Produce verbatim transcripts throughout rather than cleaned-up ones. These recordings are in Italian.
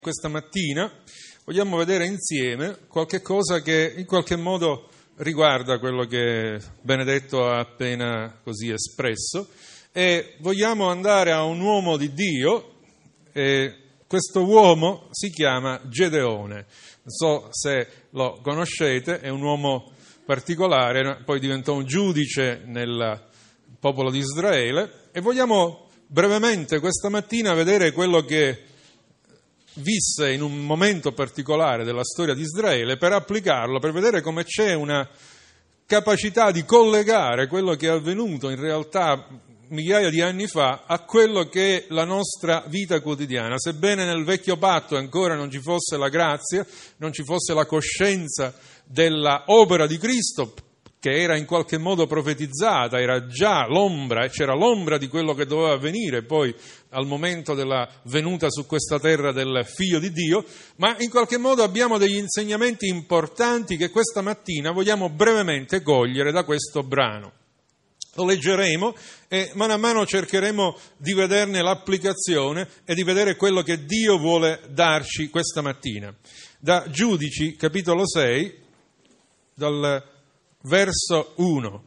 Questa mattina vogliamo vedere insieme qualche cosa che in qualche modo riguarda quello che Benedetto ha appena così espresso, e vogliamo andare a un uomo di Dio, e questo uomo si chiama Gedeone. Non so se lo conoscete, è un uomo particolare, poi diventò un giudice nel popolo di Israele, e vogliamo brevemente questa mattina vedere quello che visse in un momento particolare della storia di Israele, per applicarlo, per vedere come c'è una capacità di collegare quello che è avvenuto in realtà migliaia di anni fa a quello che è la nostra vita quotidiana. Sebbene nel vecchio patto ancora non ci fosse la grazia, non ci fosse la coscienza della opera di Cristo, che era in qualche modo profetizzata, era già l'ombra, c'era l'ombra di quello che doveva avvenire poi al momento della venuta su questa terra del Figlio di Dio, ma in qualche modo abbiamo degli insegnamenti importanti che questa mattina vogliamo brevemente cogliere da questo brano. Lo leggeremo e mano a mano cercheremo di vederne l'applicazione e di vedere quello che Dio vuole darci questa mattina. Da Giudici, capitolo sei, dal verso uno.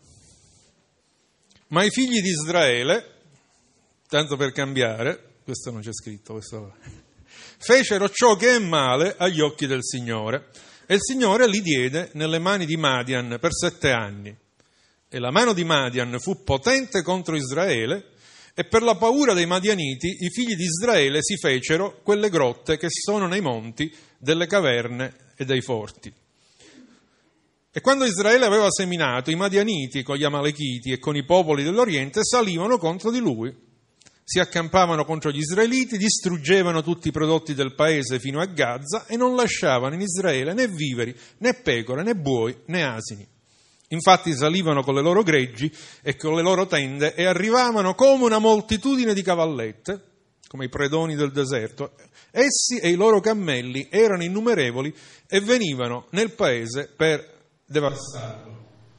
Ma i figli di Israele, tanto per cambiare, questo non c'è scritto, questo fecero ciò che è male agli occhi del Signore, e il Signore li diede nelle mani di Madian per sette anni. E la mano di Madian fu potente contro Israele, e per la paura dei Madianiti i figli di Israele si fecero quelle grotte che sono nei monti, delle caverne e dei forti. E quando Israele aveva seminato, i Madianiti con gli Amalechiti e con i popoli dell'Oriente salivano contro di lui. Si accampavano contro gli israeliti, distruggevano tutti i prodotti del paese fino a Gaza e non lasciavano in Israele né viveri, né pecore, né buoi, né asini. Infatti salivano con le loro greggi e con le loro tende e arrivavano come una moltitudine di cavallette, come i predoni del deserto. Essi e i loro cammelli erano innumerevoli e venivano nel paese per devastarlo.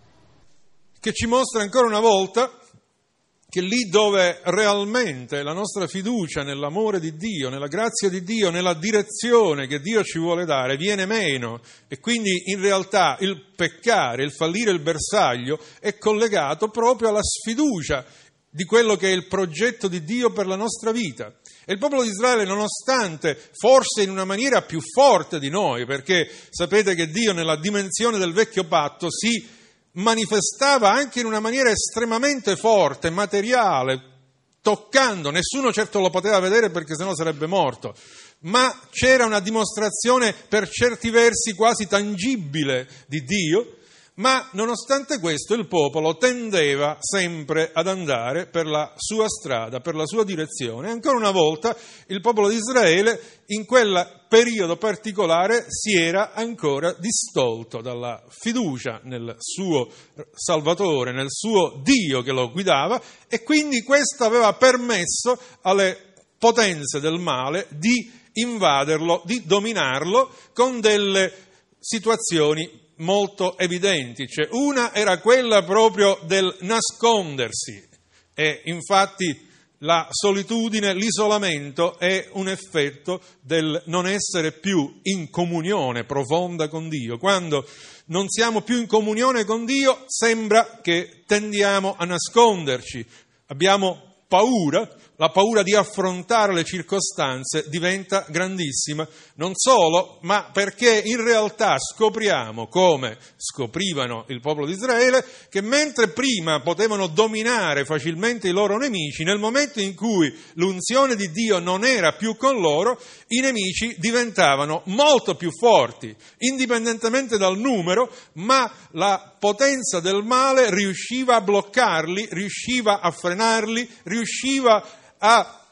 Che ci mostra ancora una volta che lì dove realmente la nostra fiducia nell'amore di Dio, nella grazia di Dio, nella direzione che Dio ci vuole dare viene meno, e quindi in realtà il peccare, il fallire il bersaglio è collegato proprio alla sfiducia di quello che è il progetto di Dio per la nostra vita. E il popolo di Israele, nonostante, forse in una maniera più forte di noi, perché sapete che Dio nella dimensione del vecchio patto si manifestava anche in una maniera estremamente forte, materiale, toccando, nessuno certo lo poteva vedere perché sennò sarebbe morto, ma c'era una dimostrazione per certi versi quasi tangibile di Dio. Ma nonostante questo il popolo tendeva sempre ad andare per la sua strada, per la sua direzione. Ancora una volta il popolo di Israele in quel periodo particolare si era ancora distolto dalla fiducia nel suo Salvatore, nel suo Dio che lo guidava, e quindi questo aveva permesso alle potenze del male di invaderlo, di dominarlo con delle situazioni molto evidenti. Cioè, una era quella proprio del nascondersi, e infatti la solitudine, l'isolamento è un effetto del non essere più in comunione profonda con Dio. Quando non siamo più in comunione con Dio sembra che tendiamo a nasconderci, abbiamo paura. La paura di affrontare le circostanze diventa grandissima, non solo, ma perché in realtà scopriamo, come scoprivano il popolo di Israele, che mentre prima potevano dominare facilmente i loro nemici, nel momento in cui l'unzione di Dio non era più con loro, i nemici diventavano molto più forti, indipendentemente dal numero, ma la potenza del male riusciva a bloccarli, riusciva a frenarli, riusciva a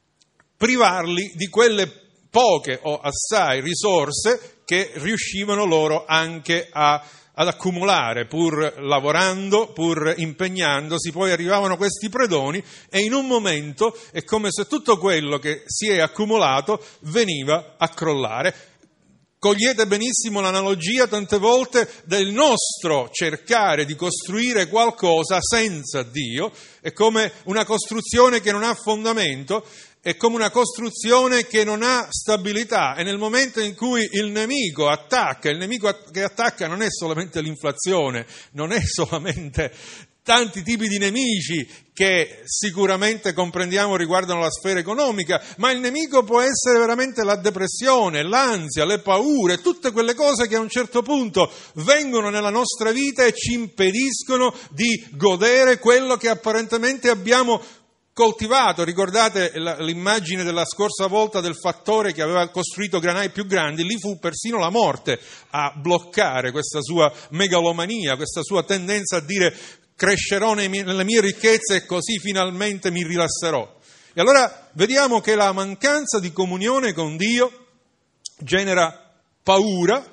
privarli di quelle poche o assai risorse che riuscivano loro anche a, ad accumulare, pur lavorando, pur impegnandosi. Poi arrivavano questi predoni e in un momento è come se tutto quello che si è accumulato veniva a crollare. Cogliete benissimo l'analogia tante volte del nostro cercare di costruire qualcosa senza Dio, è come una costruzione che non ha fondamento, è come una costruzione che non ha stabilità, e nel momento in cui il nemico attacca, il nemico che attacca non è solamente l'inflazione, non è solamente tanti tipi di nemici che sicuramente comprendiamo riguardano la sfera economica, ma il nemico può essere veramente la depressione, l'ansia, le paure, tutte quelle cose che a un certo punto vengono nella nostra vita e ci impediscono di godere quello che apparentemente abbiamo coltivato. Ricordate l'immagine della scorsa volta del fattore che aveva costruito granai più grandi? Lì fu persino la morte a bloccare questa sua megalomania, questa sua tendenza a dire crescerò nelle mie ricchezze e così finalmente mi rilasserò. E allora vediamo che la mancanza di comunione con Dio genera paura,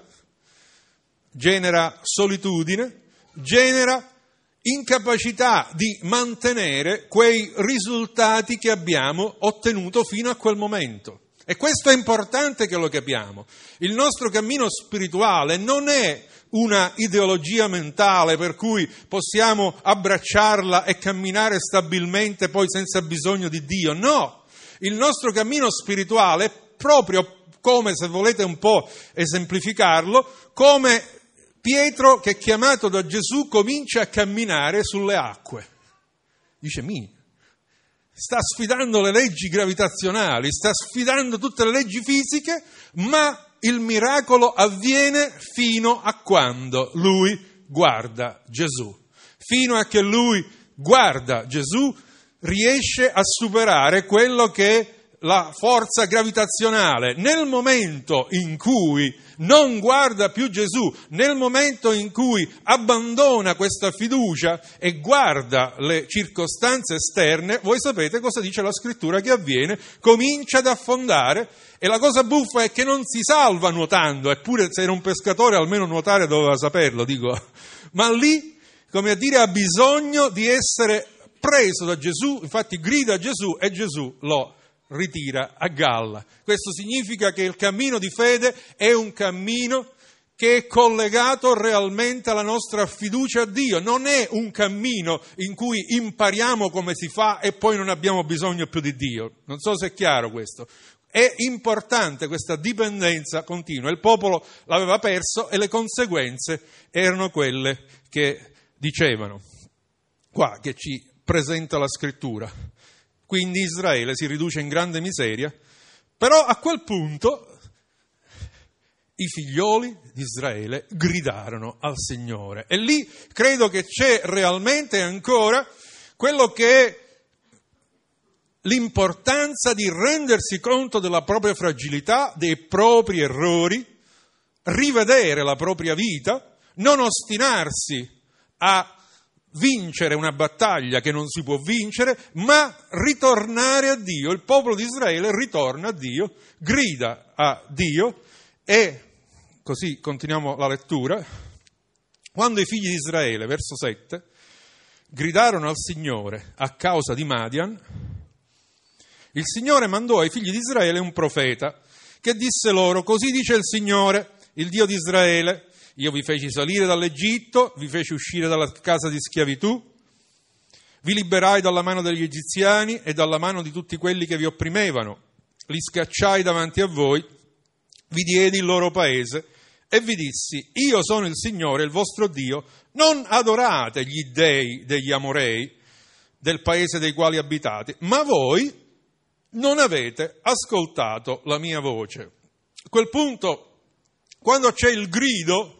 genera solitudine, genera incapacità di mantenere quei risultati che abbiamo ottenuto fino a quel momento. E questo è importante che lo capiamo. Il nostro cammino spirituale non è una ideologia mentale per cui possiamo abbracciarla e camminare stabilmente poi senza bisogno di Dio. No, il nostro cammino spirituale è proprio come, se volete un po' esemplificarlo, come Pietro che, chiamato da Gesù, comincia a camminare sulle acque. Dice, mi, sta sfidando le leggi gravitazionali, sta sfidando tutte le leggi fisiche, ma il miracolo avviene fino a quando lui guarda Gesù. Fino a che lui guarda Gesù, riesce a superare quello che è la forza gravitazionale. Nel momento in cui non guarda più Gesù, nel momento in cui abbandona questa fiducia e guarda le circostanze esterne, voi sapete cosa dice la scrittura che avviene? Comincia ad affondare, e la cosa buffa è che non si salva nuotando, eppure se era un pescatore almeno nuotare doveva saperlo, dico, ma lì, come a dire, ha bisogno di essere preso da Gesù, infatti grida a Gesù e Gesù lo ritira a galla. Questo significa che il cammino di fede è un cammino che è collegato realmente alla nostra fiducia a Dio, non è un cammino in cui impariamo come si fa e poi non abbiamo bisogno più di Dio. Non so se è chiaro questo. È importante questa dipendenza continua. Il popolo l'aveva perso e le conseguenze erano quelle che dicevano qua, che ci presenta la scrittura. Quindi Israele si riduce in grande miseria, però a quel punto i figlioli di Israele gridarono al Signore. E lì credo che c'è realmente ancora quello che è l'importanza di rendersi conto della propria fragilità, dei propri errori, rivedere la propria vita, non ostinarsi a vincere una battaglia che non si può vincere, ma ritornare a Dio. Il popolo di Israele ritorna a Dio, grida a Dio, e così continuiamo la lettura. Quando i figli di Israele, verso sette, gridarono al Signore a causa di Madian, il Signore mandò ai figli di Israele un profeta che disse loro: così dice il Signore, il Dio di Israele, io vi feci salire dall'Egitto, vi feci uscire dalla casa di schiavitù, vi liberai dalla mano degli egiziani e dalla mano di tutti quelli che vi opprimevano, li scacciai davanti a voi, vi diedi il loro paese e vi dissi: io sono il Signore, il vostro Dio, non adorate gli dei degli Amorei, del paese dei quali abitate, ma voi non avete ascoltato la mia voce. A quel punto, quando c'è il grido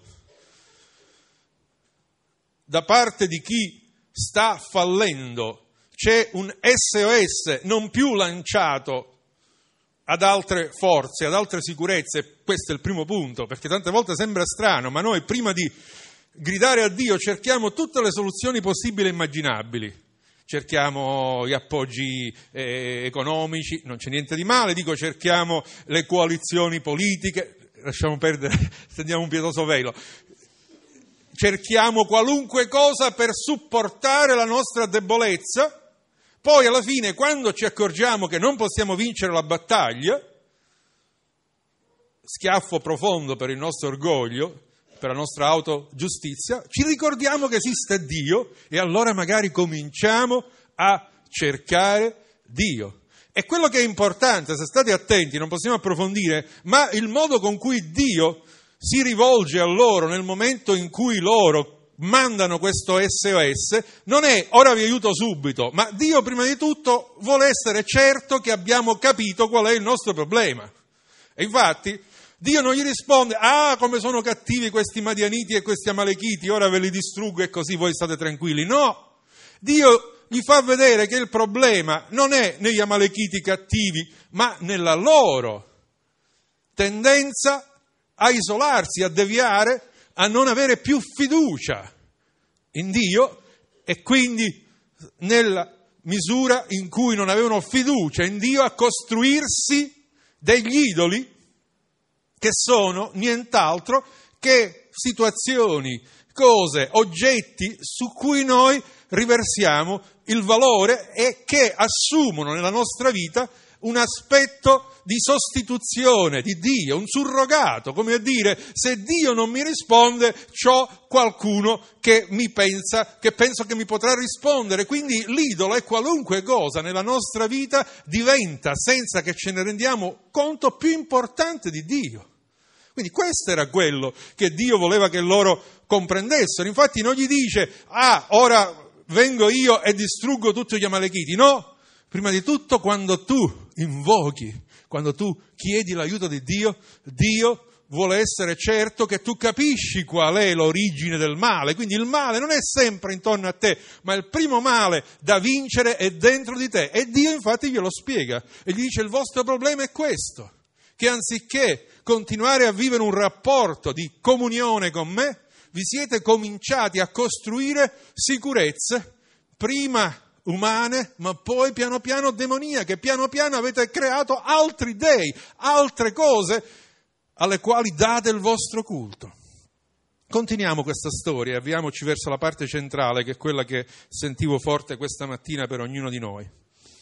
da parte di chi sta fallendo, c'è un S O S non più lanciato ad altre forze, ad altre sicurezze. Questo è il primo punto, perché tante volte sembra strano, ma noi prima di gridare a Dio cerchiamo tutte le soluzioni possibili e immaginabili. Cerchiamo gli appoggi eh, economici, non c'è niente di male, dico cerchiamo le coalizioni politiche, lasciamo perdere, stendiamo un pietoso velo. Cerchiamo qualunque cosa per supportare la nostra debolezza, poi alla fine, quando ci accorgiamo che non possiamo vincere la battaglia, schiaffo profondo per il nostro orgoglio, per la nostra autogiustizia, ci ricordiamo che esiste Dio e allora magari cominciamo a cercare Dio. E quello che è importante, se state attenti, non possiamo approfondire, ma il modo con cui Dio si rivolge a loro nel momento in cui loro mandano questo S O S, non è ora vi aiuto subito, ma Dio prima di tutto vuole essere certo che abbiamo capito qual è il nostro problema. E infatti Dio non gli risponde, ah come sono cattivi questi Madianiti e questi Amalechiti, ora ve li distruggo e così voi state tranquilli. No, Dio gli fa vedere che il problema non è negli Amalechiti cattivi, ma nella loro tendenza a isolarsi, a deviare, a non avere più fiducia in Dio e quindi nella misura in cui non avevano fiducia in Dio a costruirsi degli idoli che sono nient'altro che situazioni, cose, oggetti su cui noi riversiamo il valore e che assumono nella nostra vita un aspetto di sostituzione di Dio, un surrogato, come a dire, se Dio non mi risponde, c'ho qualcuno che mi pensa, che penso che mi potrà rispondere. Quindi l'idolo è qualunque cosa nella nostra vita diventa, senza che ce ne rendiamo conto, più importante di Dio. Quindi questo era quello che Dio voleva che loro comprendessero. Infatti non gli dice, ah, ora vengo io e distruggo tutti gli Amalechiti. No, prima di tutto quando tu invochi, quando tu chiedi l'aiuto di Dio, Dio vuole essere certo che tu capisci qual è l'origine del male. Quindi il male non è sempre intorno a te, ma il primo male da vincere è dentro di te. E Dio infatti glielo spiega e gli dice, il vostro problema è questo, che anziché continuare a vivere un rapporto di comunione con me, vi siete cominciati a costruire sicurezze, prima umane, ma poi piano piano demoniache. Piano piano avete creato altri dei, altre cose alle quali date il vostro culto. Continuiamo questa storia e avviamoci verso la parte centrale, che è quella che sentivo forte questa mattina per ognuno di noi.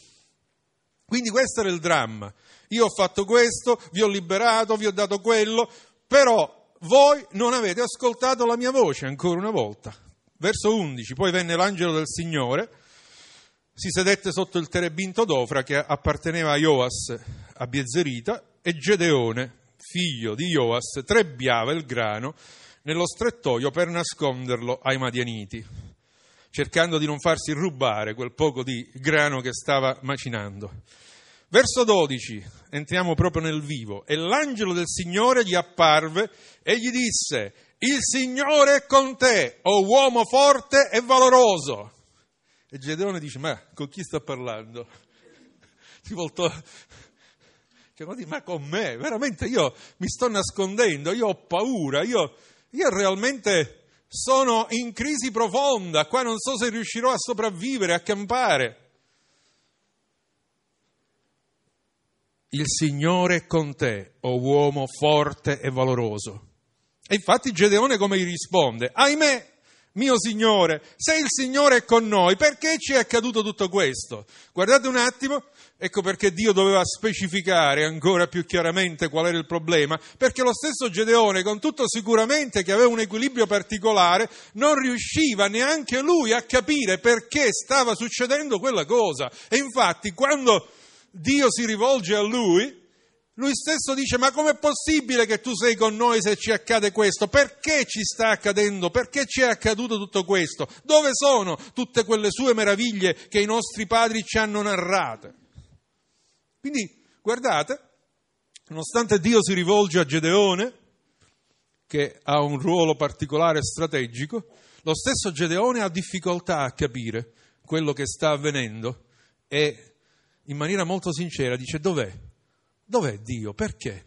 Quindi questo era il dramma. Io ho fatto questo, vi ho liberato, vi ho dato quello, però voi non avete ascoltato la mia voce ancora una volta. Verso undici, poi venne l'angelo del Signore, si sedette sotto il terebinto d'Ofra che apparteneva a Ioas a Biezerita, e Gedeone, figlio di Ioas, trebbiava il grano nello strettoio per nasconderlo ai Madianiti, cercando di non farsi rubare quel poco di grano che stava macinando. Verso dodici, entriamo proprio nel vivo, e l'angelo del Signore gli apparve e gli disse, il Signore è con te, o uomo forte e valoroso. E Gedeone dice, ma con chi sta parlando? Si voltò, cioè, ma con me? Veramente io mi sto nascondendo, io ho paura, io, io realmente sono in crisi profonda, qua non so se riuscirò a sopravvivere, a campare. Il Signore è con te, o uomo forte e valoroso. E infatti Gedeone come gli risponde? Ahimè, mio Signore, se il Signore è con noi, perché ci è accaduto tutto questo? Guardate un attimo, ecco perché Dio doveva specificare ancora più chiaramente qual era il problema, perché lo stesso Gedeone, con tutto sicuramente che aveva un equilibrio particolare, non riusciva neanche lui a capire perché stava succedendo quella cosa. E infatti quando Dio si rivolge a lui, lui stesso dice, ma com'è possibile che tu sei con noi se ci accade questo? Perché ci sta accadendo? Perché ci è accaduto tutto questo? Dove sono tutte quelle sue meraviglie che i nostri padri ci hanno narrate? Quindi, guardate, nonostante Dio si rivolge a Gedeone, che ha un ruolo particolare strategico, lo stesso Gedeone ha difficoltà a capire quello che sta avvenendo e in maniera molto sincera dice, dov'è? Dov'è Dio? Perché?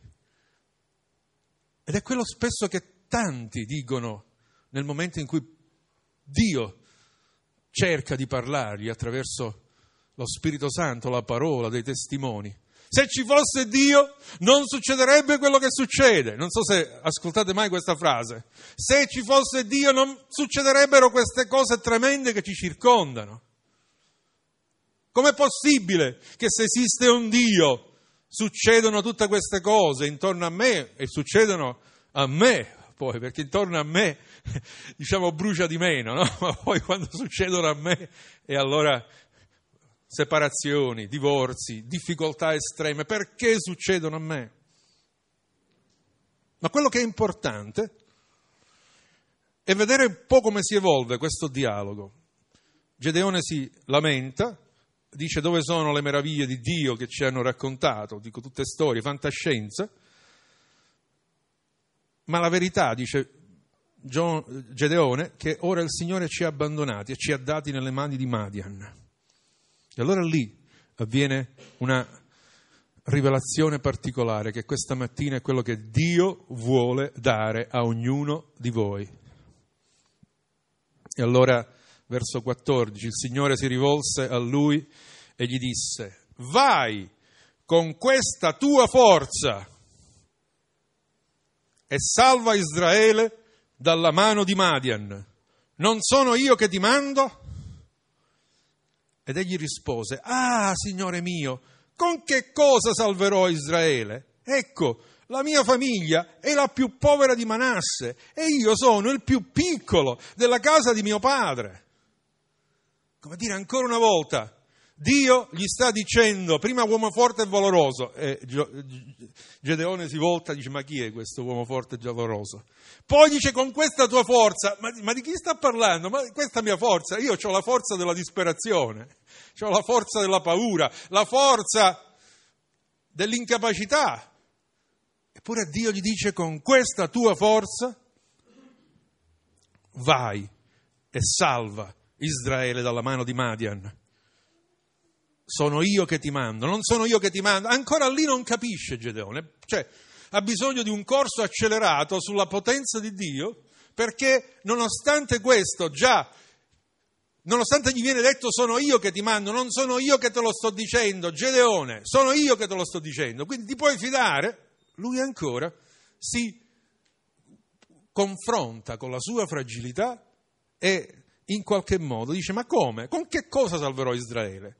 Ed è quello spesso che tanti dicono nel momento in cui Dio cerca di parlargli attraverso lo Spirito Santo, la parola, dei testimoni. Se ci fosse Dio non succederebbe quello che succede. Non so se ascoltate mai questa frase. Se ci fosse Dio non succederebbero queste cose tremende che ci circondano. Com'è possibile che se esiste un Dio succedono tutte queste cose intorno a me e succedono a me poi, perché intorno a me, diciamo, brucia di meno, no? Ma poi quando succedono a me e allora separazioni, divorzi, difficoltà estreme, perché succedono a me? Ma quello che è importante è vedere un po' come si evolve questo dialogo. Gedeone si lamenta, dice dove sono le meraviglie di Dio che ci hanno raccontato, dico tutte storie, fantascienza, ma la verità, dice Gedeone, che ora il Signore ci ha abbandonati e ci ha dati nelle mani di Madian. E allora lì avviene una rivelazione particolare, che questa mattina è quello che Dio vuole dare a ognuno di voi. E allora, verso quattordici, il Signore si rivolse a lui e gli disse: vai con questa tua forza e salva Israele dalla mano di Madian. Non sono io che ti mando? Ed egli rispose: ah, Signore mio, con che cosa salverò Israele? Ecco, la mia famiglia è la più povera di Manasse e io sono il più piccolo della casa di mio padre. Come dire, ancora una volta, Dio gli sta dicendo, prima uomo forte e valoroso, e Gedeone si volta e dice: ma chi è questo uomo forte e valoroso? Poi dice: con questa tua forza, ma, ma di chi sta parlando? Ma questa mia forza, io ho la forza della disperazione, ho la forza della paura, la forza dell'incapacità. Eppure Dio gli dice: con questa tua forza vai e salva Israele dalla mano di Madian. Sono io che ti mando, non sono io che ti mando. Ancora lì non capisce Gedeone, cioè ha bisogno di un corso accelerato sulla potenza di Dio, perché nonostante questo già, nonostante gli viene detto sono io che ti mando, non sono io che te lo sto dicendo, Gedeone, sono io che te lo sto dicendo, quindi ti puoi fidare, lui ancora si confronta con la sua fragilità e in qualche modo dice: ma come? Con che cosa salverò Israele?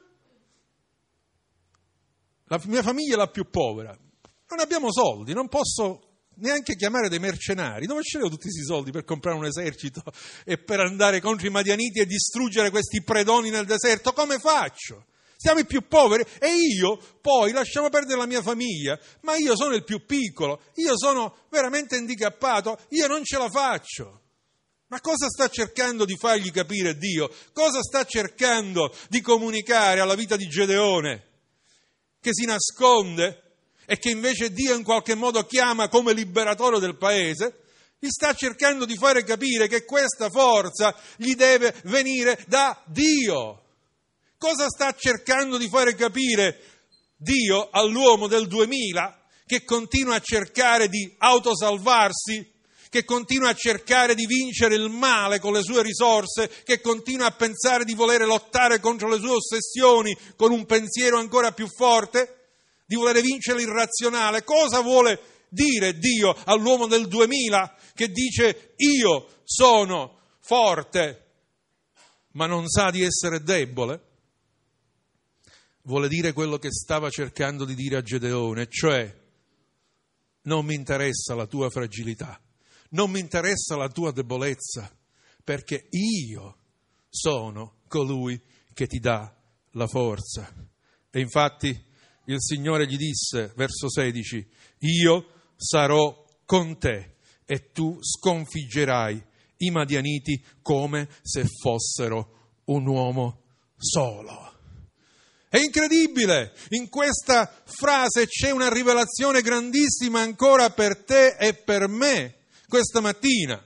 La mia famiglia è la più povera, non abbiamo soldi, non posso neanche chiamare dei mercenari. Dove ce li ho tutti questi soldi per comprare un esercito e per andare contro i Madianiti e distruggere questi predoni nel deserto? Come faccio? Siamo i più poveri e io poi lasciamo perdere la mia famiglia, ma io sono il più piccolo, io sono veramente handicappato, io non ce la faccio. Ma cosa sta cercando di fargli capire Dio? Cosa sta cercando di comunicare alla vita di Gedeone? Che si nasconde e che invece Dio in qualche modo chiama come liberatore del paese, gli sta cercando di fare capire che questa forza gli deve venire da Dio. Cosa sta cercando di fare capire Dio all'uomo del duemila che continua a cercare di autosalvarsi, che continua a cercare di vincere il male con le sue risorse, che continua a pensare di volere lottare contro le sue ossessioni con un pensiero ancora più forte, di volere vincere l'irrazionale? Cosa vuole dire Dio all'uomo del duemila che dice: io sono forte, ma non sa di essere debole? Vuole dire quello che stava cercando di dire a Gedeone, cioè: non mi interessa la tua fragilità, non mi interessa la tua debolezza, perché io sono colui che ti dà la forza. E infatti il Signore gli disse, verso sedici: io sarò con te e tu sconfiggerai i Madianiti come se fossero un uomo solo. È incredibile, in questa frase c'è una rivelazione grandissima ancora per te e per me questa mattina,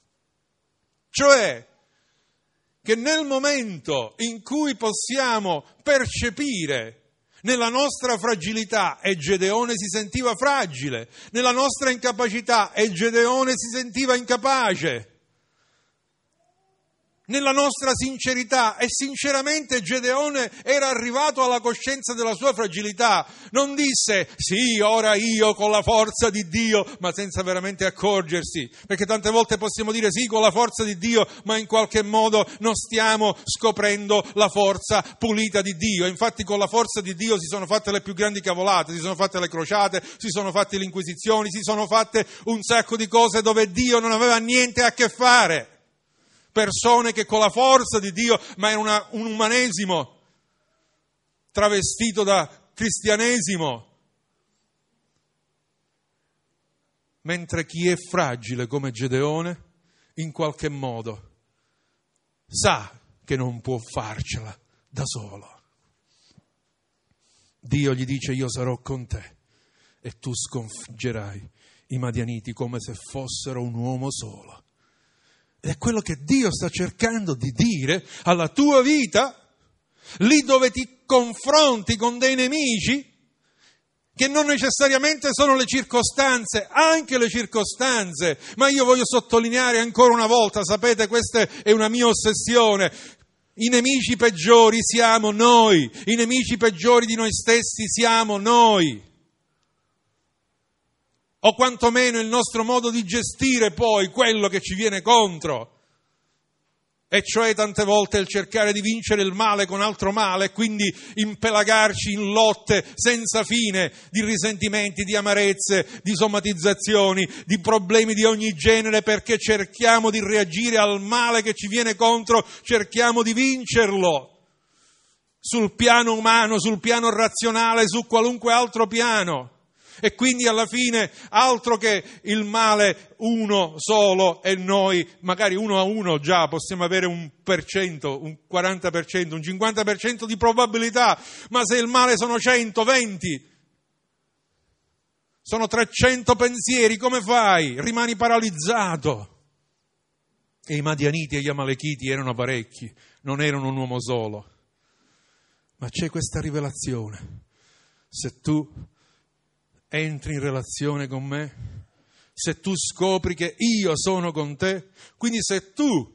cioè che nel momento in cui possiamo percepire nella nostra fragilità, e Gedeone si sentiva fragile, nella nostra incapacità, e Gedeone si sentiva incapace, nella nostra sincerità, e sinceramente Gedeone era arrivato alla coscienza della sua fragilità, non disse sì, ora io con la forza di Dio, ma senza veramente accorgersi, perché tante volte possiamo dire sì con la forza di Dio, ma in qualche modo non stiamo scoprendo la forza pulita di Dio. Infatti con la forza di Dio si sono fatte le più grandi cavolate, si sono fatte le crociate, si sono fatte le inquisizioni, si sono fatte un sacco di cose dove Dio non aveva niente a che fare. Persone che con la forza di Dio, ma era una, un umanesimo, travestito da cristianesimo. Mentre chi è fragile come Gedeone, in qualche modo, sa che non può farcela da solo. Dio gli dice: io sarò con te e tu sconfiggerai i Madianiti come se fossero un uomo solo. Ed è quello che Dio sta cercando di dire alla tua vita, lì dove ti confronti con dei nemici, che non necessariamente sono le circostanze, anche le circostanze, ma io voglio sottolineare ancora una volta, sapete, questa è una mia ossessione, i nemici peggiori siamo noi, i nemici peggiori di noi stessi siamo noi, o quantomeno il nostro modo di gestire poi quello che ci viene contro. E cioè tante volte il cercare di vincere il male con altro male e quindi impelagarci in lotte senza fine di risentimenti, di amarezze, di somatizzazioni, di problemi di ogni genere, perché cerchiamo di reagire al male che ci viene contro, cerchiamo di vincerlo sul piano umano, sul piano razionale, su qualunque altro piano. E quindi alla fine altro che il male uno solo e noi magari uno a uno già possiamo avere un per cento, un quaranta per cento, un cinquanta per cento di probabilità, ma se il male sono centoventi, sono trecento pensieri, come fai? Rimani paralizzato. E i Madianiti e gli Amalechiti erano parecchi, non erano un uomo solo. Ma c'è questa rivelazione: se tu entri in relazione con me, se tu scopri che io sono con te, quindi se tu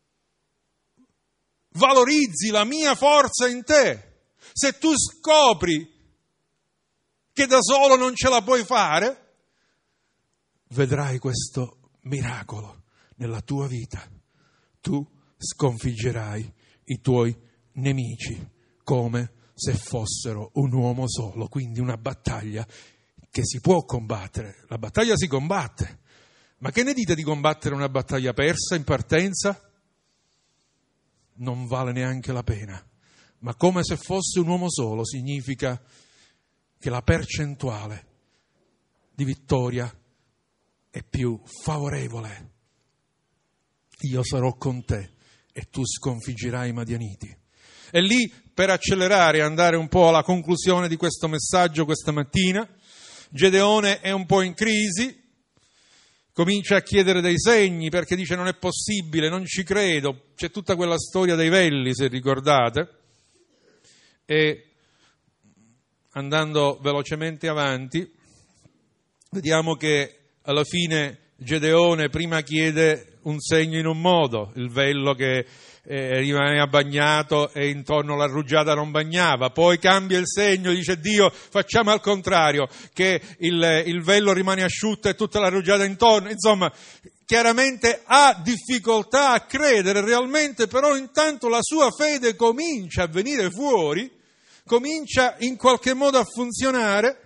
valorizzi la mia forza in te, se tu scopri che da solo non ce la puoi fare, vedrai questo miracolo nella tua vita. Tu sconfiggerai i tuoi nemici come se fossero un uomo solo, quindi una battaglia che si può combattere, la battaglia si combatte, ma che ne dite di combattere una battaglia persa in partenza? Non vale neanche la pena, ma come se fosse un uomo solo significa che la percentuale di vittoria è più favorevole. Io sarò con te e tu sconfiggerai i Madianiti. E lì, per accelerare e andare un po' alla conclusione di questo messaggio questa mattina, Gedeone è un po' in crisi, comincia a chiedere dei segni perché dice: non è possibile, non ci credo. C'è tutta quella storia dei velli, se ricordate, e andando velocemente avanti vediamo che alla fine Gedeone prima chiede un segno in un modo, il vello che eh, rimaneva bagnato e intorno la rugiada non bagnava, poi cambia il segno, dice: Dio, facciamo al contrario, che il, il vello rimane asciutto e tutta la rugiada intorno. Insomma, chiaramente ha difficoltà a credere realmente, però intanto la sua fede comincia a venire fuori, comincia in qualche modo a funzionare.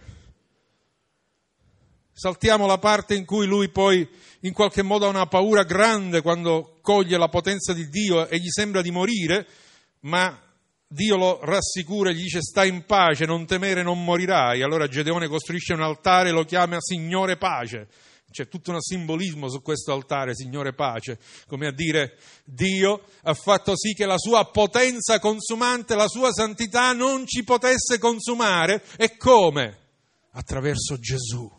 Saltiamo la parte in cui lui poi in qualche modo ha una paura grande quando coglie la potenza di Dio e gli sembra di morire, ma Dio lo rassicura e gli dice: stai in pace, non temere, non morirai. Allora Gedeone costruisce un altare e lo chiama Signore Pace. C'è tutto un simbolismo su questo altare, Signore Pace, come a dire: Dio ha fatto sì che la sua potenza consumante, la sua santità non ci potesse consumare. E come? Attraverso Gesù.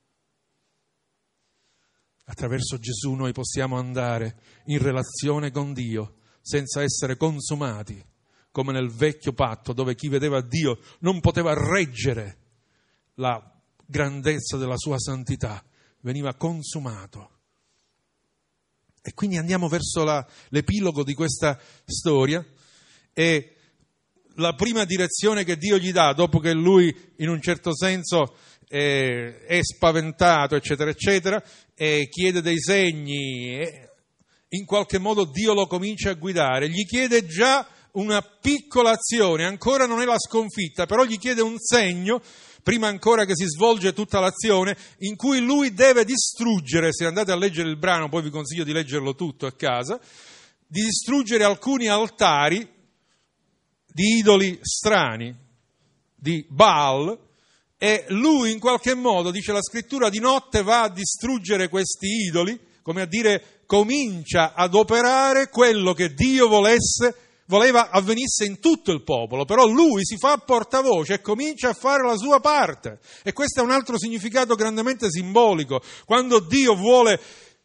Attraverso Gesù noi possiamo andare in relazione con Dio senza essere consumati, come nel vecchio patto dove chi vedeva Dio non poteva reggere la grandezza della sua santità, veniva consumato. E quindi andiamo verso la, l'epilogo di questa storia, e la prima direzione che Dio gli dà, dopo che lui in un certo senso eh, è spaventato, eccetera, eccetera, e chiede dei segni, e in qualche modo Dio lo comincia a guidare, gli chiede già una piccola azione, ancora non è la sconfitta, però gli chiede un segno, prima ancora che si svolge tutta l'azione, in cui lui deve distruggere, se andate a leggere il brano, poi vi consiglio di leggerlo tutto a casa, di distruggere alcuni altari di idoli strani. di Baal, e lui in qualche modo, dice la scrittura, di notte va a distruggere questi idoli, come a dire comincia ad operare quello che Dio volesse, voleva avvenisse in tutto il popolo, però lui si fa portavoce e comincia a fare la sua parte. E questo è un altro significato grandemente simbolico. Quando Dio vuole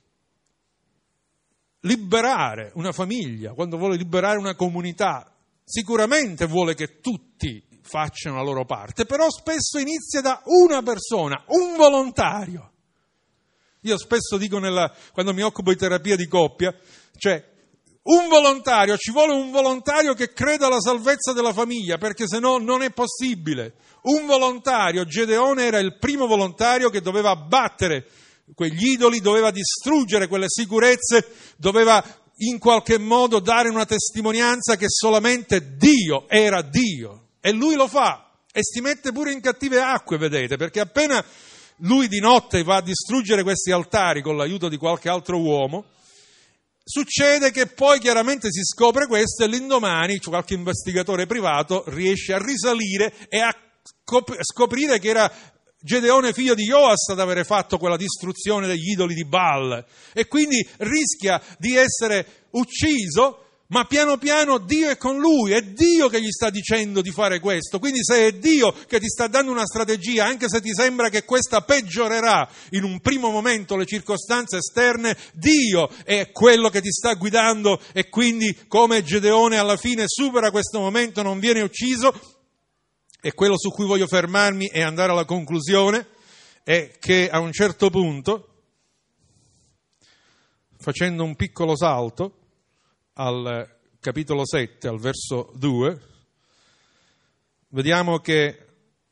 liberare una famiglia, quando vuole liberare una comunità, sicuramente vuole che tutti facciano la loro parte, però spesso inizia da una persona, un volontario. Io spesso dico, nella, quando mi occupo di terapia di coppia, cioè un volontario, ci vuole un volontario che creda alla salvezza della famiglia, perché se no non è possibile. Un volontario, Gedeone era il primo volontario che doveva abbattere quegli idoli, doveva distruggere quelle sicurezze, doveva in qualche modo dare una testimonianza che solamente Dio era Dio. E lui lo fa, e si mette pure in cattive acque, vedete, perché appena lui di notte va a distruggere questi altari con l'aiuto di qualche altro uomo, succede che poi chiaramente si scopre questo e l'indomani qualche investigatore privato riesce a risalire e a scoprire che era Gedeone figlio di Joas ad avere fatto quella distruzione degli idoli di Baal, e quindi rischia di essere ucciso, ma piano piano Dio è con lui, è Dio che gli sta dicendo di fare questo. Quindi se è Dio che ti sta dando una strategia, anche se ti sembra che questa peggiorerà in un primo momento le circostanze esterne, Dio è quello che ti sta guidando, e quindi come Gedeone alla fine supera questo momento, non viene ucciso. E quello su cui voglio fermarmi e andare alla conclusione è che a un certo punto, facendo un piccolo salto al capitolo sette, al verso due, vediamo che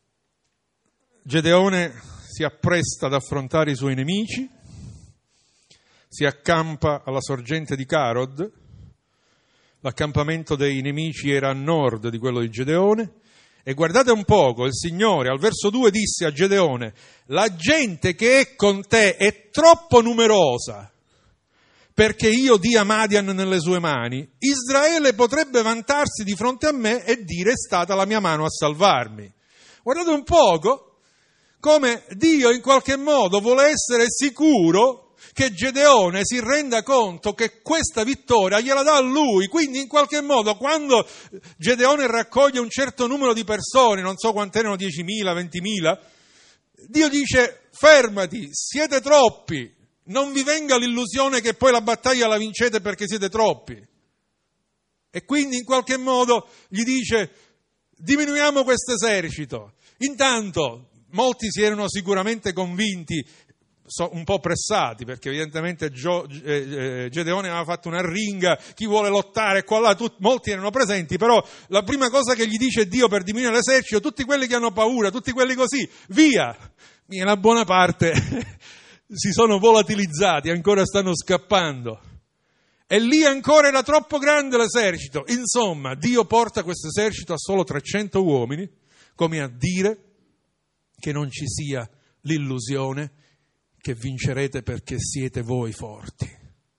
Gedeone si appresta ad affrontare i suoi nemici, si accampa alla sorgente di Carod. L'accampamento dei nemici era a nord di quello di Gedeone, e guardate un poco, il Signore al verso due disse a Gedeone: la gente che è con te è troppo numerosa perché io dia Madian nelle sue mani. Israele potrebbe vantarsi di fronte a me e dire: è stata la mia mano a salvarmi. Guardate un poco come Dio in qualche modo vuole essere sicuro che Gedeone si renda conto che questa vittoria gliela dà a lui. Quindi in qualche modo quando Gedeone raccoglie un certo numero di persone, non so quante erano, diecimila, ventimila, Dio dice: fermati, siete troppi. Non vi venga l'illusione che poi la battaglia la vincete perché siete troppi. E quindi in qualche modo gli dice: diminuiamo questo esercito. Intanto molti si erano sicuramente convinti, un po' pressati, perché evidentemente Gio, eh, Gedeone aveva fatto una ringa, chi vuole lottare qua là, tut, molti erano presenti, però la prima cosa che gli dice Dio per diminuire l'esercito: tutti quelli che hanno paura, tutti quelli così, via. E una buona parte si sono volatilizzati, ancora stanno scappando. E lì ancora era troppo grande l'esercito. Insomma, Dio porta questo esercito a solo trecento uomini, come a dire che non ci sia l'illusione che vincerete perché siete voi forti.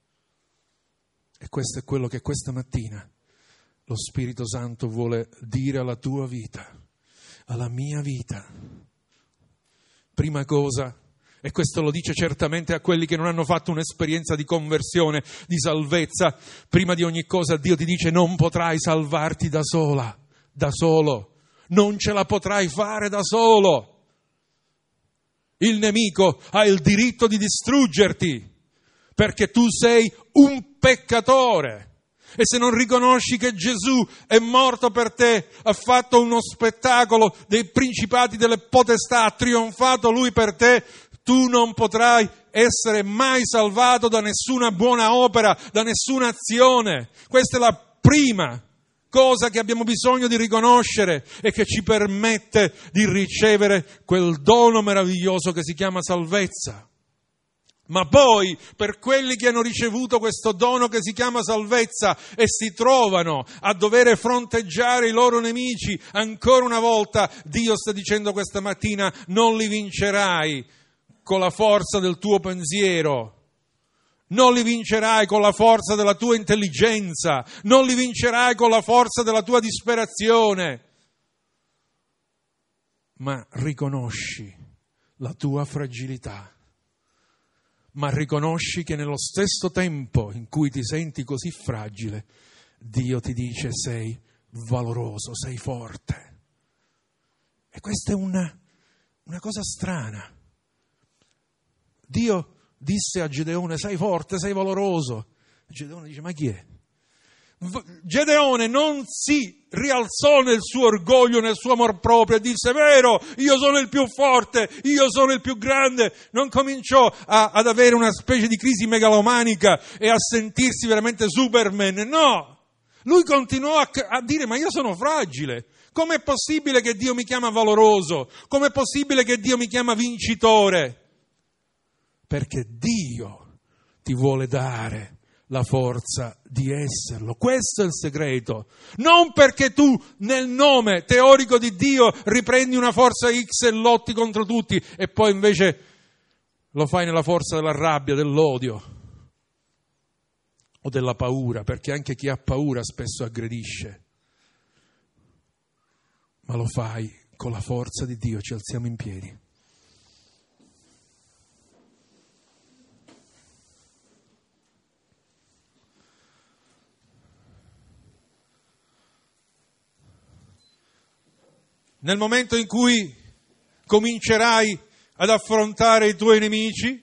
E questo è quello che questa mattina lo Spirito Santo vuole dire alla tua vita, alla mia vita. Prima cosa, e questo lo dice certamente a quelli che non hanno fatto un'esperienza di conversione, di salvezza, prima di ogni cosa Dio ti dice: non potrai salvarti da sola, da solo, non ce la potrai fare da solo. Il nemico ha il diritto di distruggerti perché tu sei un peccatore. E se non riconosci che Gesù è morto per te, ha fatto uno spettacolo dei principati, delle potestà, ha trionfato Lui per te, tu non potrai essere mai salvato da nessuna buona opera, da nessuna azione. Questa è la prima cosa che abbiamo bisogno di riconoscere e che ci permette di ricevere quel dono meraviglioso che si chiama salvezza. Ma poi, per quelli che hanno ricevuto questo dono che si chiama salvezza e si trovano a dover fronteggiare i loro nemici, ancora una volta Dio sta dicendo questa mattina: non li vincerai con la forza del tuo pensiero, non li vincerai con la forza della tua intelligenza, non li vincerai con la forza della tua disperazione. ma riconosci la tua fragilità, ma riconosci che nello stesso tempo in cui ti senti così fragile, Dio ti dice sei valoroso, sei forte. E questa è una, una cosa strana. Dio disse a Gedeone, sei forte, sei valoroso. E Gedeone dice, ma chi è? Gedeone non si rialzò nel suo orgoglio, nel suo amor proprio e disse, vero, io sono il più forte, io sono il più grande. Non cominciò a, ad avere una specie di crisi megalomanica e a sentirsi veramente Superman, no. Lui continuò a, a dire, ma io sono fragile. Com'è possibile che Dio mi chiama valoroso? Com'è possibile che Dio mi chiama vincitore? Perché Dio ti vuole dare la forza di esserlo. Questo è il segreto. Non perché tu nel nome teorico di Dio riprendi una forza X e lotti contro tutti e poi invece lo fai nella forza della rabbia, dell'odio o della paura, perché anche chi ha paura spesso aggredisce. Ma lo fai con la forza di Dio. Ci alziamo in piedi. Nel momento in cui comincerai ad affrontare i tuoi nemici,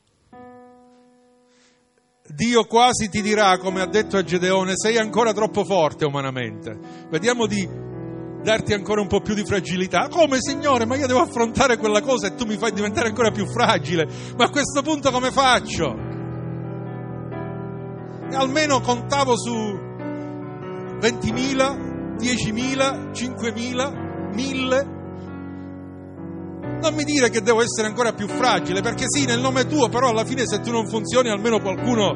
Dio quasi ti dirà, come ha detto a Gedeone, sei ancora troppo forte umanamente. Vediamo di darti ancora un po' più di fragilità. Come, Signore? Ma io devo affrontare quella cosa e tu mi fai diventare ancora più fragile. Ma a questo punto come faccio? E almeno contavo su ventimila, diecimila, cinquemila, mille. Non mi dire che devo essere ancora più fragile, perché sì, nel nome tuo, però alla fine se tu non funzioni almeno qualcuno...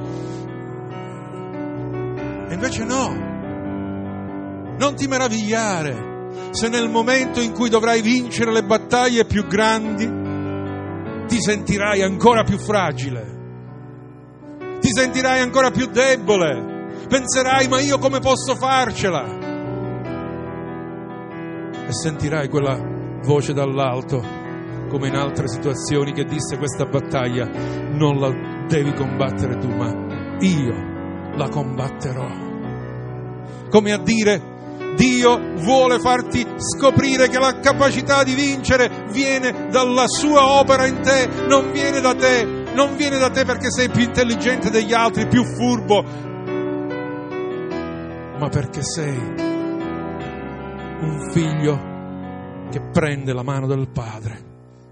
E invece no. Non ti meravigliare se nel momento in cui dovrai vincere le battaglie più grandi ti sentirai ancora più fragile, ti sentirai ancora più debole, penserai ma io come posso farcela? E sentirai quella voce dall'alto, come in altre situazioni, che disse questa battaglia non la devi combattere tu, ma io la combatterò. Come a dire, Dio vuole farti scoprire che la capacità di vincere viene dalla sua opera in te, non viene da te, non viene da te perché sei più intelligente degli altri, più furbo, ma perché sei un figlio che prende la mano del Padre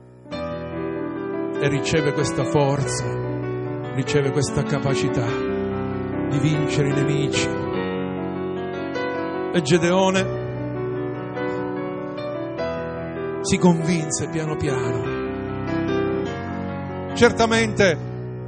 e riceve questa forza, riceve questa capacità di vincere i nemici. E Gedeone si convinse piano piano. Certamente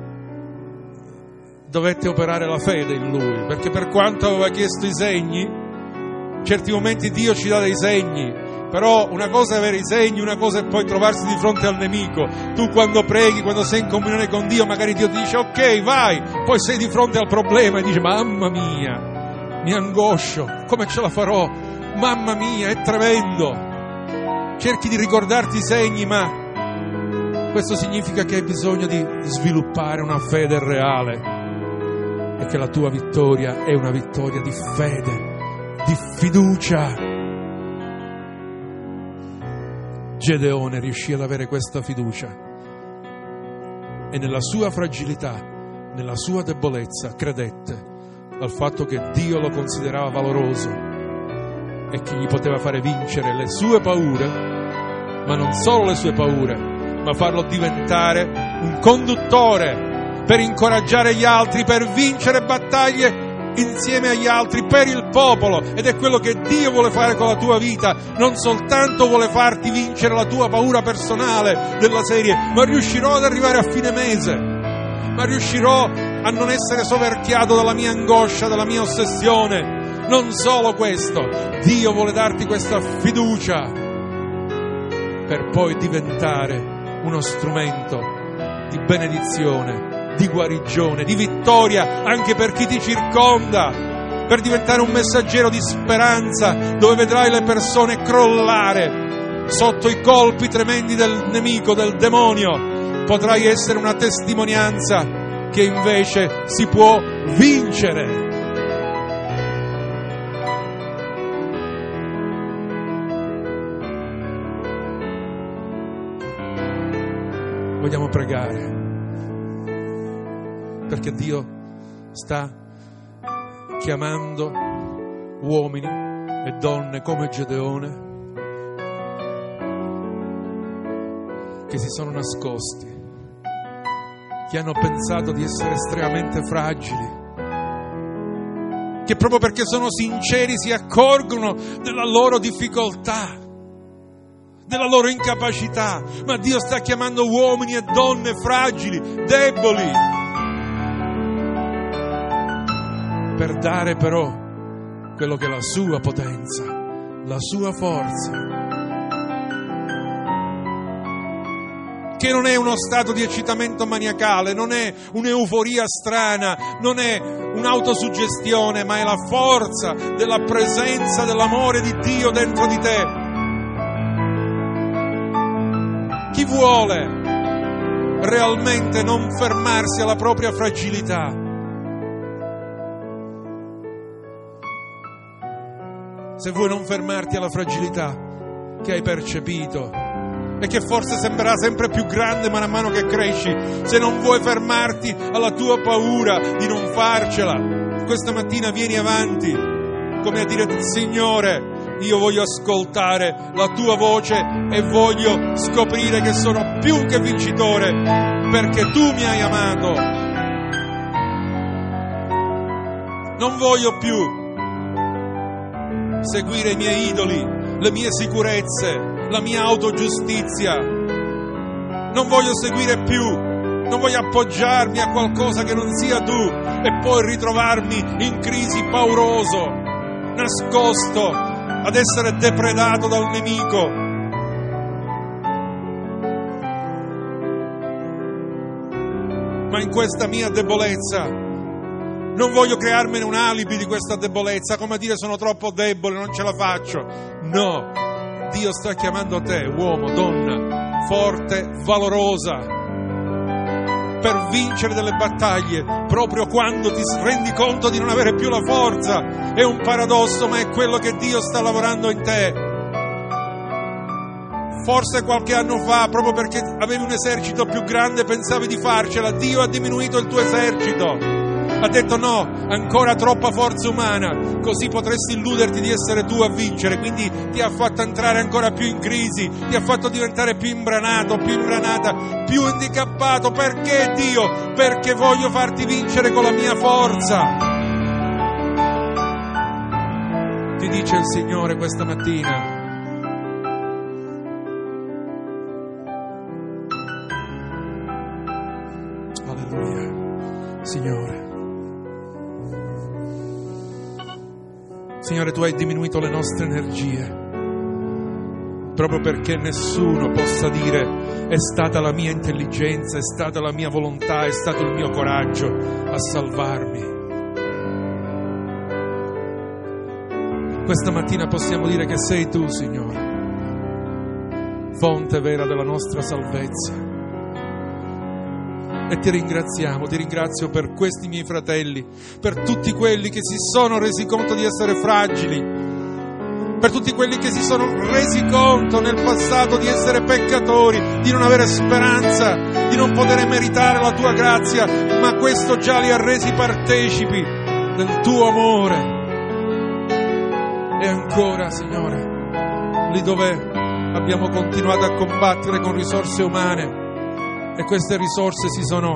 dovette operare la fede in lui, perché per quanto aveva chiesto i segni, in certi momenti Dio ci dà dei segni, però una cosa è avere i segni, una cosa è poi trovarsi di fronte al nemico. Tu quando preghi, quando sei in comunione con Dio, magari Dio ti dice ok, vai, poi sei di fronte al problema e dici mamma mia, mi angoscio, come ce la farò? Mamma mia, è tremendo. Cerchi di ricordarti i segni, ma questo significa che hai bisogno di sviluppare una fede reale e che la tua vittoria è una vittoria di fede, di fiducia. Gedeone riuscì ad avere questa fiducia e nella sua fragilità, nella sua debolezza, credette al fatto che Dio lo considerava valoroso e che gli poteva fare vincere le sue paure, ma non solo le sue paure, ma farlo diventare un conduttore per incoraggiare gli altri, per vincere battaglie insieme agli altri per il popolo. Ed è quello che Dio vuole fare con la tua vita. Non soltanto vuole farti vincere la tua paura personale della serie, ma riuscirò ad arrivare a fine mese, ma riuscirò a non essere soverchiato dalla mia angoscia, dalla mia ossessione. Non solo questo, Dio vuole darti questa fiducia per poi diventare uno strumento di benedizione, di guarigione, di vittoria anche per chi ti circonda, per diventare un messaggero di speranza dove vedrai le persone crollare sotto i colpi tremendi del nemico, del demonio, potrai essere una testimonianza che invece si può vincere. Vogliamo pregare perché Dio sta chiamando uomini e donne come Gedeone che si sono nascosti, che hanno pensato di essere estremamente fragili, che proprio perché sono sinceri si accorgono della loro difficoltà, della loro incapacità, ma Dio sta chiamando uomini e donne fragili, deboli, per dare però quello che è la sua potenza, la sua forza, che non è uno stato di eccitamento maniacale, non è un'euforia strana, non è un'autosuggestione, ma è la forza della presenza dell'amore di Dio dentro di te. Chi vuole realmente non fermarsi alla propria fragilità? Se vuoi non fermarti alla fragilità che hai percepito e che forse sembrerà sempre più grande man mano che cresci, se non vuoi fermarti alla tua paura di non farcela, questa mattina vieni avanti come a dire: Signore, io voglio ascoltare la tua voce e voglio scoprire che sono più che vincitore perché tu mi hai amato. Non voglio più seguire i miei idoli, le mie sicurezze, la mia autogiustizia. Non voglio seguire più, non voglio appoggiarmi a qualcosa che non sia tu e poi ritrovarmi in crisi pauroso, nascosto, ad essere depredato dal nemico. Ma in questa mia debolezza non voglio crearmene un alibi di questa debolezza, come a dire sono troppo debole, non ce la faccio. No, Dio sta chiamando te, uomo, donna, forte, valorosa, per vincere delle battaglie, proprio quando ti rendi conto di non avere più la forza. È un paradosso, ma è quello che Dio sta lavorando in te. Forse qualche anno fa, proprio perché avevi un esercito più grande, pensavi di farcela, Dio ha diminuito il tuo esercito. Ha detto no, ancora troppa forza umana, così potresti illuderti di essere tu a vincere, quindi ti ha fatto entrare ancora più in crisi, ti ha fatto diventare più imbranato, più imbranata, più handicappato. Perché Dio? Perché voglio farti vincere con la mia forza. Ti dice il Signore questa mattina. Alleluia, Signore. Signore, tu hai diminuito le nostre energie proprio perché nessuno possa dire è stata la mia intelligenza, è stata la mia volontà, è stato il mio coraggio a salvarmi. Questa mattina possiamo dire che sei tu, Signore, fonte vera della nostra salvezza. E ti ringraziamo, ti ringrazio per questi miei fratelli, per tutti quelli che si sono resi conto di essere fragili, per tutti quelli che si sono resi conto nel passato di essere peccatori, di non avere speranza, di non poter meritare la tua grazia, ma questo già li ha resi partecipi del tuo amore. E ancora, Signore, lì dove abbiamo continuato a combattere con risorse umane, e queste risorse si sono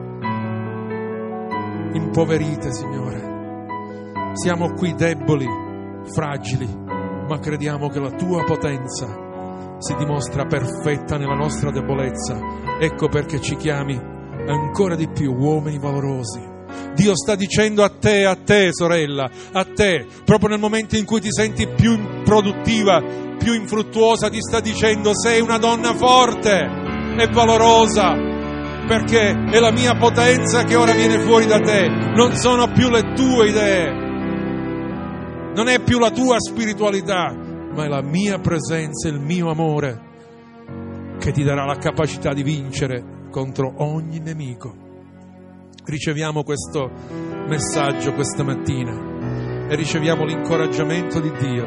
impoverite, Signore. Siamo qui deboli, fragili, ma crediamo che la Tua potenza si dimostra perfetta nella nostra debolezza. Ecco perché ci chiami ancora di più uomini valorosi. Dio sta dicendo a te, a te sorella, a te, proprio nel momento in cui ti senti più improduttiva, più infruttuosa, ti sta dicendo sei una donna forte e valorosa, perché è la mia potenza che ora viene fuori da te, non sono più le tue idee, non è più la tua spiritualità, ma è la mia presenza, il mio amore che ti darà la capacità di vincere contro ogni nemico. Riceviamo questo messaggio questa mattina e riceviamo l'incoraggiamento di Dio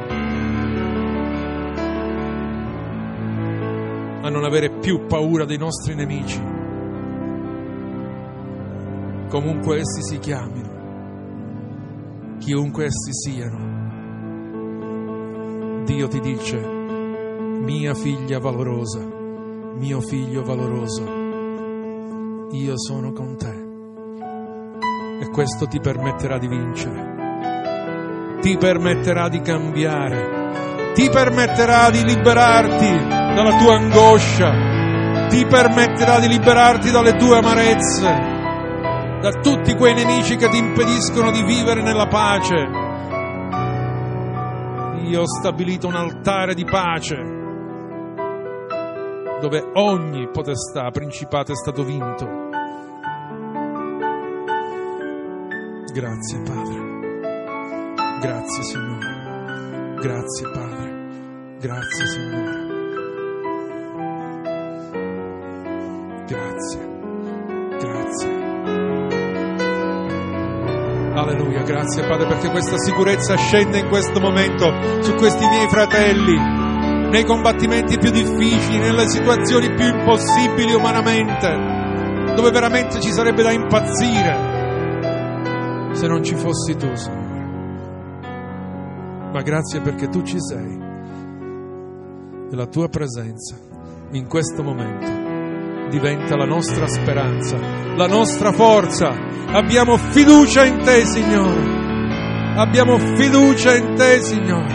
a non avere più paura dei nostri nemici, comunque essi si chiamino, chiunque essi siano. Dio ti dice: mia figlia valorosa, mio figlio valoroso, io sono con te. E questo ti permetterà di vincere, ti permetterà di cambiare, ti permetterà di liberarti dalla tua angoscia, ti permetterà di liberarti dalle tue amarezze, da tutti quei nemici che ti impediscono di vivere nella pace. Io ho stabilito un altare di pace dove ogni potestà, principato è stato vinto. Grazie Padre, grazie Signore, grazie Padre, grazie Signore, grazie, grazie. Alleluia, grazie Padre, perché questa sicurezza scende in questo momento su questi miei fratelli, nei combattimenti più difficili, nelle situazioni più impossibili umanamente, dove veramente ci sarebbe da impazzire se non ci fossi tu, Signore. Ma grazie perché tu ci sei e la tua presenza in questo momento diventa la nostra speranza, la nostra forza. Abbiamo fiducia in te, Signore. Abbiamo fiducia in te, Signore.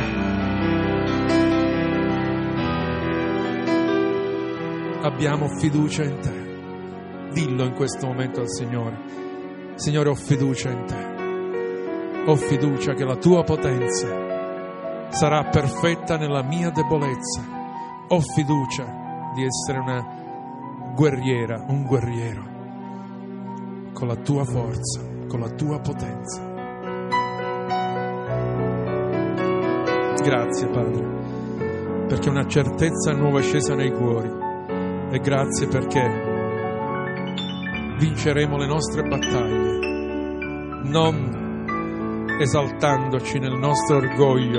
Abbiamo fiducia in te. Dillo in questo momento al Signore: Signore, ho fiducia in te. Ho fiducia che la tua potenza sarà perfetta nella mia debolezza. Ho fiducia di essere una guerriera, un guerriero, con la tua forza, con la tua potenza. Grazie Padre, perché una certezza nuova è scesa nei cuori, e grazie perché vinceremo le nostre battaglie, non esaltandoci nel nostro orgoglio,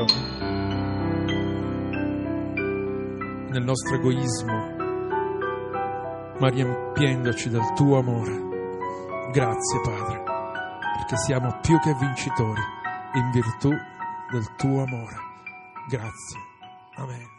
nel nostro egoismo, ma riempiendoci del tuo amore. Grazie Padre, perché siamo più che vincitori in virtù del tuo amore. Grazie. Amen.